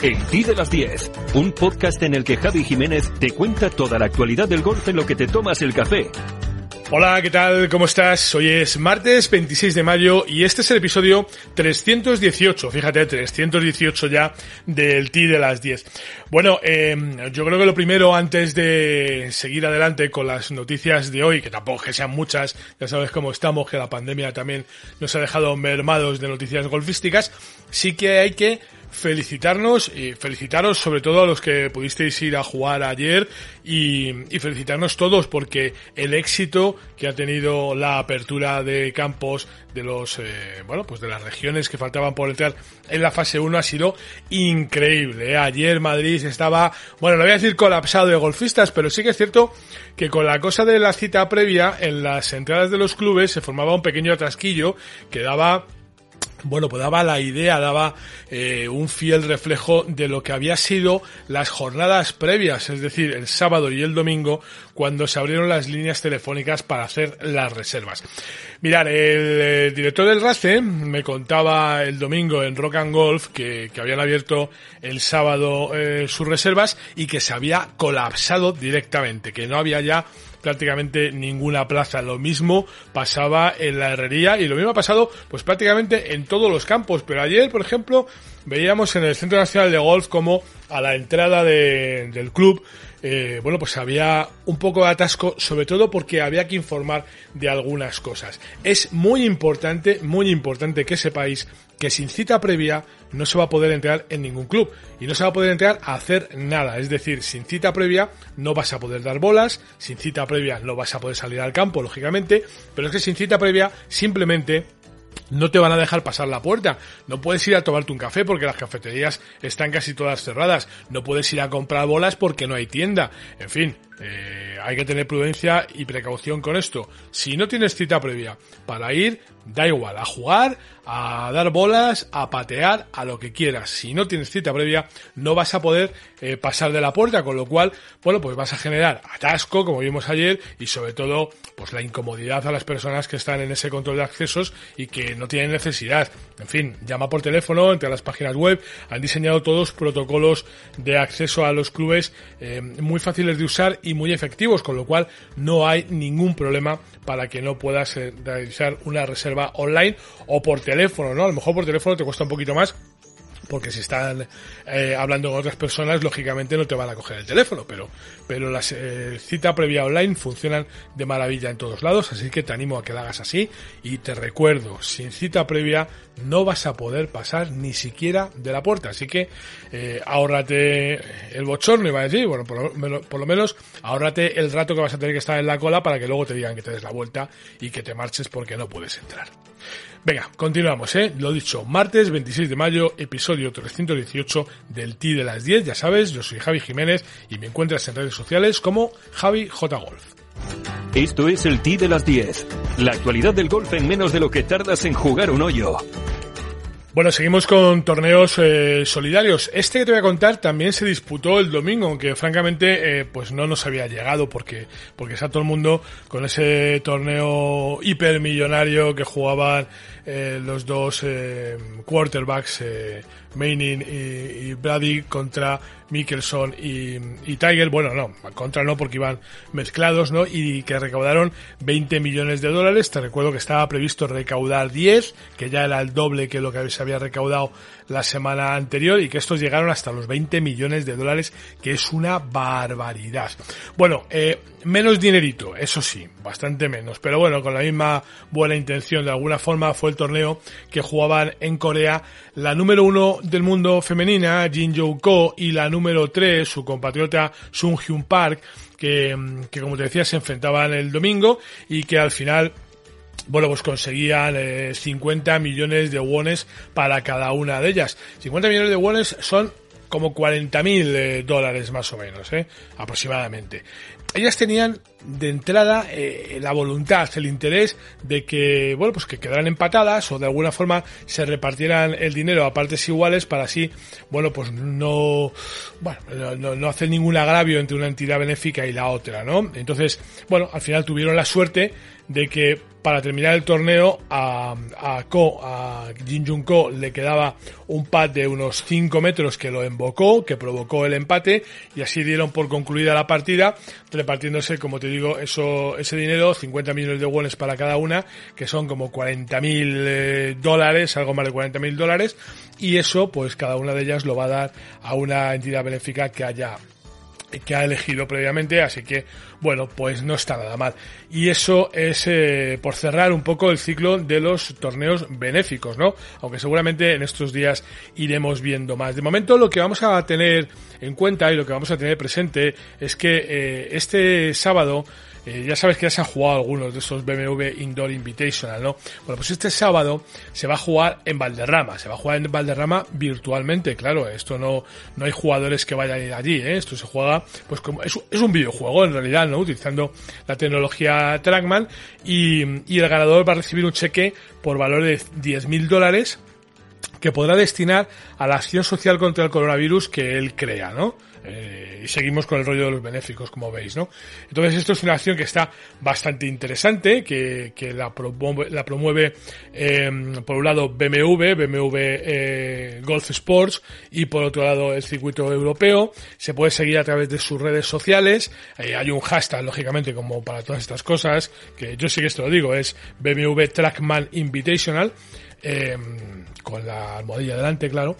El Tee de las 10, un podcast en el que Javi Jiménez te cuenta toda la actualidad del golf en lo que te tomas el café. Hola, ¿qué tal? ¿Cómo estás? Hoy es martes 26 de mayo y este es el episodio 318, fíjate, 318 ya del Tee de las 10. Bueno, yo creo que lo primero, antes de seguir adelante con las noticias de hoy, que tampoco que sean muchas, ya sabes cómo estamos, que la pandemia también nos ha dejado mermados de noticias golfísticas, sí que hay que felicitarnos y felicitaros sobre todo a los que pudisteis ir a jugar ayer y felicitarnos todos porque el éxito que ha tenido la apertura de campos de los pues de las regiones que faltaban por entrar en la fase 1 ha sido increíble. Ayer Madrid estaba, bueno, no voy a decir colapsado de golfistas, pero sí que es cierto que con la cosa de la cita previa en las entradas de los clubes se formaba un pequeño atrasquillo que daba la idea, daba un fiel reflejo de lo que había sido las jornadas previas, es decir, el sábado y el domingo, cuando se abrieron las líneas telefónicas para hacer las reservas. Mirad, el director del RACE me contaba el domingo en Rock and Golf que habían abierto el sábado sus reservas y que se había colapsado directamente, que no había ya prácticamente ninguna plaza. Lo mismo pasaba en la Herrería y lo mismo ha pasado pues prácticamente en todos los campos, pero ayer, por ejemplo, veíamos en el Centro Nacional de Golf como a la entrada del club pues había un poco de atasco, sobre todo porque había que informar de algunas cosas. Es muy importante que sepáis que sin cita previa no se va a poder entrar en ningún club y no se va a poder entrar a hacer nada. Es decir, sin cita previa no vas a poder dar bolas, sin cita previa no vas a poder salir al campo, lógicamente, pero es que sin cita previa simplemente no te van a dejar pasar la puerta. No puedes ir a tomarte un café porque las cafeterías están casi todas cerradas. No puedes ir a comprar bolas porque no hay tienda. En fin, hay que tener prudencia y precaución con esto. Si no tienes cita previa para ir, da igual, a jugar, a dar bolas, a patear, a lo que quieras. Si no tienes cita previa, no vas a poder pasar de la puerta, con lo cual, pues vas a generar atasco, como vimos ayer, y sobre todo, pues la incomodidad a las personas que están en ese control de accesos y que no tienen necesidad. En fin, llama por teléfono, entre las páginas web, han diseñado todos protocolos de acceso a los clubes muy fáciles de usar y muy efectivos, con lo cual no hay ningún problema para que no puedas realizar una reserva online o por teléfono, ¿no? A lo mejor por teléfono te cuesta un poquito más, porque si están hablando con otras personas, lógicamente no te van a coger el teléfono, pero las cita previa online funcionan de maravilla en todos lados, así que te animo a que la hagas así y te recuerdo, sin cita previa no vas a poder pasar ni siquiera de la puerta, así que ahórrate el bochorno, iba a decir, bueno, por lo menos ahórrate el rato que vas a tener que estar en la cola para que luego te digan que te des la vuelta y que te marches porque no puedes entrar. Venga, continuamos, lo dicho, martes 26 de mayo, episodio 318 del Tee de las 10, ya sabes, yo soy Javi Jiménez y me encuentras en redes sociales como Javi J Golf. Esto es el Tee de las 10, la actualidad del golf en menos de lo que tardas en jugar un hoyo. Bueno, seguimos con torneos solidarios. Este que te voy a contar también se disputó el domingo, aunque francamente pues no nos había llegado porque está todo el mundo con ese torneo hipermillonario que jugaban los dos quarterbacks, Manning y Brady contra Mickelson y Tiger. Bueno, no, contra no porque iban mezclados, ¿no? Y que recaudaron $20 millones. Te recuerdo que estaba previsto recaudar 10, que ya era el doble que lo que se había recaudado la semana anterior y que estos llegaron hasta los $20 millones, que es una barbaridad. Bueno, menos dinerito, eso sí, bastante menos, pero bueno, con la misma buena intención, de alguna forma fue el torneo que jugaban en Corea la número 1 del mundo femenina, Jin Young Ko, y la número 3, su compatriota Sung Hyun Park, que como te decía se enfrentaban el domingo y que al final pues conseguían 50 millones de wones para cada una de ellas. 50 millones de wones son como $40.000 más o menos, aproximadamente. ellas tenían de entrada la voluntad, el interés de que, bueno, pues que quedaran empatadas o de alguna forma se repartieran el dinero a partes iguales para así, bueno, pues no hacer ningún agravio entre una entidad benéfica y la otra, ¿no? Entonces, bueno, al final tuvieron la suerte de que para terminar el torneo a Jin Jun Ko le quedaba un pad de unos 5 metros que lo embocó, que provocó el empate, y así dieron por concluida la partida, repartiéndose, como te digo, ese dinero, 50 millones de wones para cada una, que son como $40.000, algo más de $40.000, y eso, pues cada una de ellas lo va a dar a una entidad benéfica que ha elegido previamente, así que bueno, pues no está nada mal. Y eso es por cerrar un poco el ciclo de los torneos benéficos, ¿no? Aunque seguramente en estos días iremos viendo más. De momento lo que vamos a tener en cuenta y lo que vamos a tener presente es que este sábado, ya sabes que ya se han jugado algunos de esos BMW Indoor Invitational, ¿no? Bueno, pues este sábado se va a jugar en Valderrama. Se va a jugar en Valderrama virtualmente, claro. Esto no hay jugadores que vayan a ir allí, ¿eh? Esto se juega, pues como es un videojuego en realidad, ¿no? Utilizando la tecnología Trackman, y el ganador va a recibir un cheque por valor de $10.000 que podrá destinar a la acción social contra el coronavirus que él crea, ¿no? Y seguimos con el rollo de los benéficos, como veis, ¿no? Entonces esto es una acción que está bastante interesante, que la promueve por un lado BMW Golf Sports, y por otro lado el circuito europeo. Se puede seguir a través de sus redes sociales. Hay un hashtag, lógicamente, como para todas estas cosas, que yo sí que esto lo digo, es BMW Trackman Invitational, con la almohadilla delante, claro.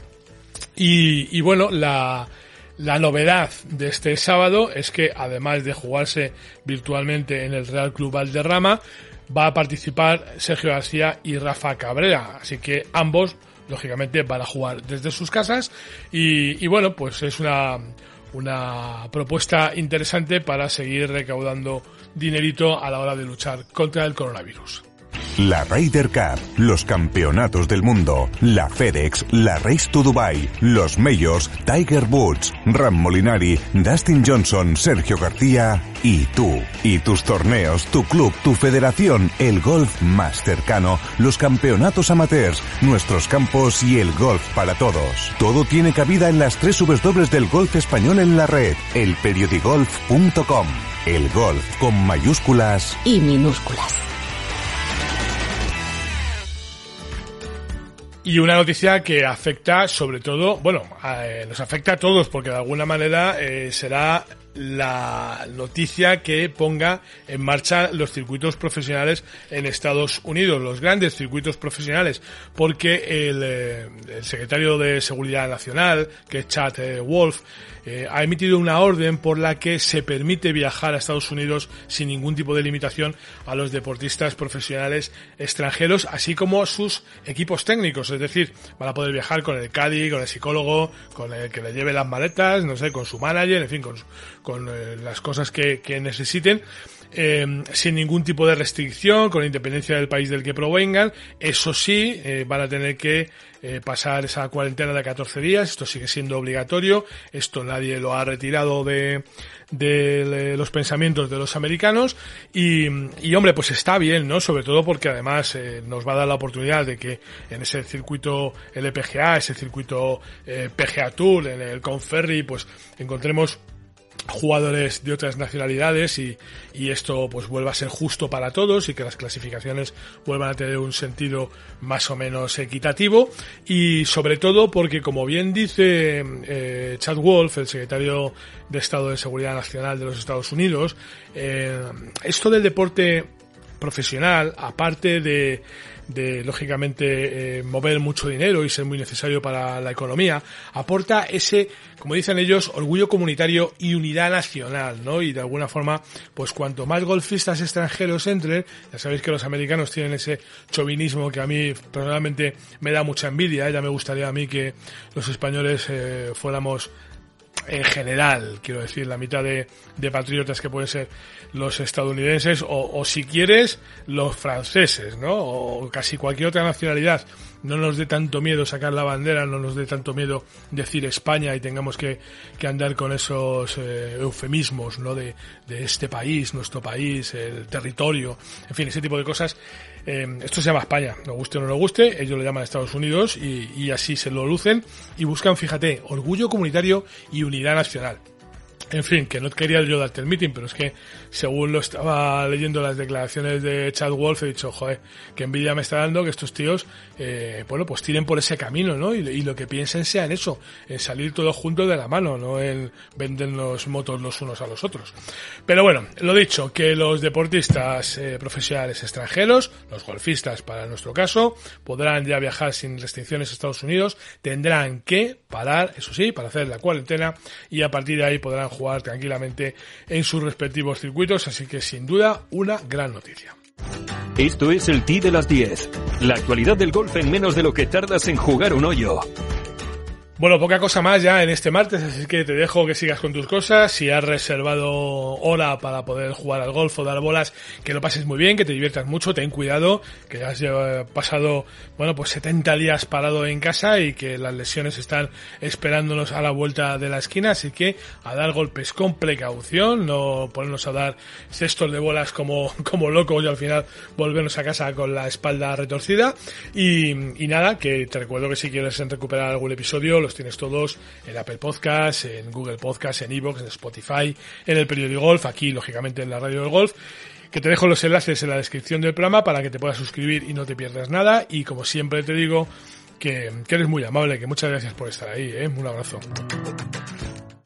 Y bueno, la novedad de este sábado es que, además de jugarse virtualmente en el Real Club Valderrama, va a participar Sergio García y Rafa Cabrera, así que ambos, lógicamente, van a jugar desde sus casas, y bueno, pues es una propuesta interesante para seguir recaudando dinerito a la hora de luchar contra el coronavirus. La Ryder Cup, los campeonatos del mundo, la FedEx, la Race to Dubai, los Majors, Tiger Woods, Ram Molinari, Dustin Johnson, Sergio García y tú. Y tus torneos, tu club, tu federación, el golf más cercano, los campeonatos amateurs, nuestros campos y el golf para todos. Todo tiene cabida en las 3 W del golf español en la red, elperiodigolf.com. El golf con mayúsculas y minúsculas. Y una noticia que afecta sobre todo, nos afecta a todos, porque de alguna manera será la noticia que ponga en marcha los circuitos profesionales en Estados Unidos, los grandes circuitos profesionales, porque el secretario de Seguridad Nacional, que es Chad Wolf, ha emitido una orden por la que se permite viajar a Estados Unidos sin ningún tipo de limitación a los deportistas profesionales extranjeros, así como a sus equipos técnicos. Es decir, van a poder viajar con el caddy, con el psicólogo, con el que le lleve las maletas, no sé, con su manager, en fin, con las cosas que necesiten, sin ningún tipo de restricción, con independencia del país del que provengan. Eso sí, van a tener que pasar esa cuarentena de 14 días, esto sigue siendo obligatorio, esto nadie lo ha retirado de los pensamientos de los americanos, y hombre, pues está bien, ¿no? Sobre todo porque además nos va a dar la oportunidad de que en ese circuito LPGA, ese circuito PGA Tour, en el Conferry, pues encontremos jugadores de otras nacionalidades, y esto pues vuelva a ser justo para todos, y que las clasificaciones vuelvan a tener un sentido más o menos equitativo, y sobre todo porque, como bien dice Chad Wolf, el secretario de Estado de Seguridad Nacional de los Estados Unidos, esto del deporte profesional, aparte de lógicamente mover mucho dinero y ser muy necesario para la economía, aporta ese, como dicen ellos, orgullo comunitario y unidad nacional, ¿no? Y de alguna forma, pues cuanto más golfistas extranjeros entren, ya sabéis que los americanos tienen ese chauvinismo que a mí personalmente me da mucha envidia, ya me gustaría a mí que los españoles fuéramos en general, quiero decir, la mitad de patriotas que pueden ser los estadounidenses o si quieres los franceses, ¿no? O casi cualquier otra nacionalidad, no nos dé tanto miedo sacar la bandera, no nos dé tanto miedo decir España y tengamos que andar con esos eufemismos, ¿no? De este país, nuestro país, el territorio, en fin, ese tipo de cosas. Esto se llama España, nos guste o no nos guste, ellos lo llaman Estados Unidos y así se lo lucen y buscan, fíjate, orgullo comunitario y unidad nacional. En fin, que no quería yo darte el meeting, pero es que según lo estaba leyendo las declaraciones de Chad Wolf, he dicho, joder, qué envidia me está dando que estos tíos, bueno, pues tiren por ese camino, ¿no? Y lo que piensen sea en eso, en salir todos juntos de la mano, no en vendernos motos los unos a los otros. Pero bueno, lo dicho, que los deportistas profesionales extranjeros, los golfistas para nuestro caso, podrán ya viajar sin restricciones a Estados Unidos, tendrán que parar, eso sí, para hacer la cuarentena y a partir de ahí podrán jugar tranquilamente en sus respectivos circuitos, así que sin duda una gran noticia. Esto es el Tee de las 10, la actualidad del golf en menos de lo que tardas en jugar un hoyo. Bueno, poca cosa más ya en este martes, así que te dejo que sigas con tus cosas. Si has reservado hora para poder jugar al golf o dar bolas, que lo pases muy bien, que te diviertas mucho, ten cuidado, que has pasado, bueno, pues 70 días parado en casa y que las lesiones están esperándonos a la vuelta de la esquina, así que a dar golpes con precaución, no ponernos a dar cestos de bolas como locos y al final volvernos a casa con la espalda retorcida. Y nada, que te recuerdo que si quieres recuperar algún episodio, los tienes todos en Apple Podcast, en Google Podcast, en iVoox, en Spotify, en el Periódico Golf, aquí lógicamente en la Radio del Golf, que te dejo los enlaces en la descripción del programa para que te puedas suscribir y no te pierdas nada. Y como siempre te digo, que eres muy amable, que muchas gracias por estar ahí, un abrazo.